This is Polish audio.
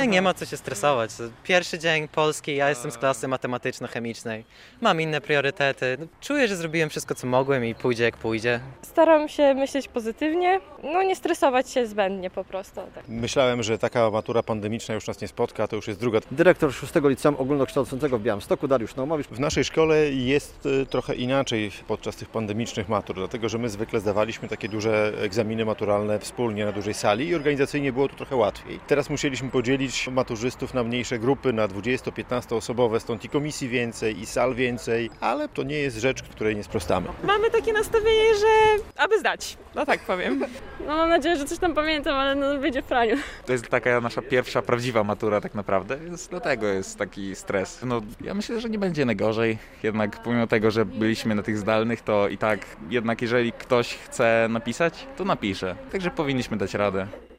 nie ma co się stresować. Pierwszy dzień polski, ja jestem z klasy matematyczno-chemicznej. Mam inne priorytety. Czuję, że zrobiłem wszystko, co mogłem i pójdzie jak pójdzie. Staram się myśleć pozytywnie, nie stresować się zbędnie po prostu. Tak. Myślałem, że taka matura pandemiczna już nas nie spotka, to już jest druga. Dyrektor 6 Liceum Ogólnokształcącego w Białymstoku, Dariusz Naumowicz. W naszej szkole jest trochę inaczej podczas tych pandemicznych matur, dlatego że my zwykle zdawaliśmy takie duże egzaminy maturalne wspólnie na dużej sali i organizacyjnie było to trochę łatwiej. Teraz musieliśmy podzielić maturzystów na mniejsze grupy, na 20-15 osobowe, stąd i komisji więcej, i sal więcej, ale to nie jest rzecz, której nie sprostamy. Mamy takie nastawienie, że aby zdać, tak powiem. Mam nadzieję, że coś tam pamiętam, ale wyjdzie w praniu. To jest taka nasza pierwsza prawdziwa matura tak naprawdę, więc dlatego jest taki stres. Ja myślę, że nie będzie najgorzej, jednak pomimo tego, że byliśmy na tych zdalnych, to i tak jednak jeżeli ktoś chce napisać, to napisze. Także powinniśmy dać radę.